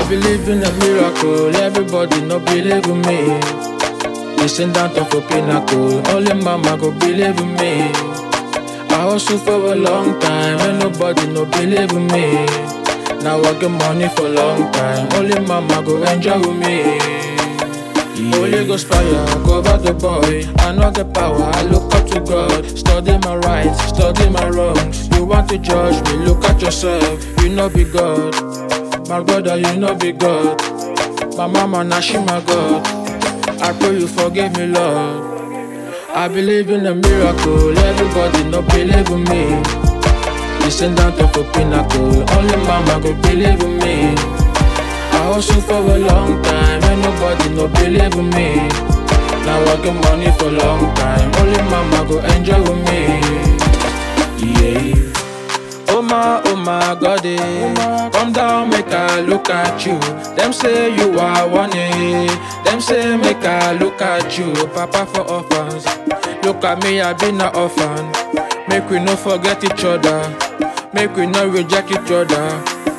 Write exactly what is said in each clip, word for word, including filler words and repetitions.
I believe in a miracle, everybody no believe in me. Listen down to for pinnacle, only mama go believe in me. I hustle for a long time, and nobody no believe in me. Now I get money for a long time, only mama go enjoy with me. Yeah. Holy Ghost fire, cover the boy. I know the power, I look up to God. Study my rights, study my wrongs. You want to judge me, look at yourself. You know be God, my brother, you know be God. My mama, now she my God. I pray you forgive me, Lord. I believe in a miracle, everybody no believe in me. Listen down to for pinnacle, only mama go believe in me. I hustle for a long time, and nobody no believe in me. Now I get money for a long time, only mama go enjoy with me. Yeah. Oh my, oh my God, eh. Come down, make I look at you. Them say you are one, eh. Them say make I look at you. Papa for orphans, look at me, I been an orphan. Make we no forget each other, make we no reject each other.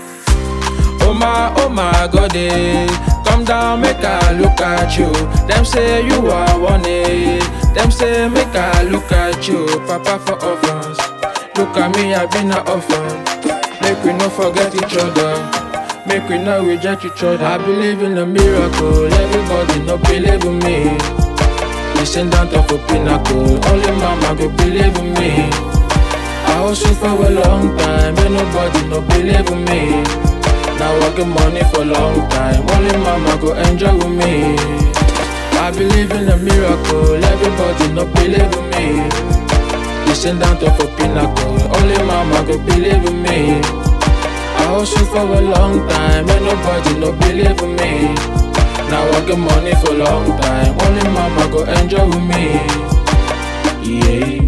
Oh my, oh my God, eh. Come down, make I look at you. Them say you are one, eh. Them say make I look at you. Papa for orphans, look at me, I been an orphan. Make we no forget each other, make we no reject each other. I believe in a miracle, everybody no believe in me. Listen down to for pinnacle, only mama go believe in me. I hustle for a long time, and nobody no believe in me. Now I get money for a long time, only mama go enjoy with me. I believe in a miracle, everybody no believe in me. Listen down to for pinnacle, only mama go believe in me. I hustle for a long time, and nobody no believe in me. Now I get money for a long time, only mama go enjoy with me. Yeah.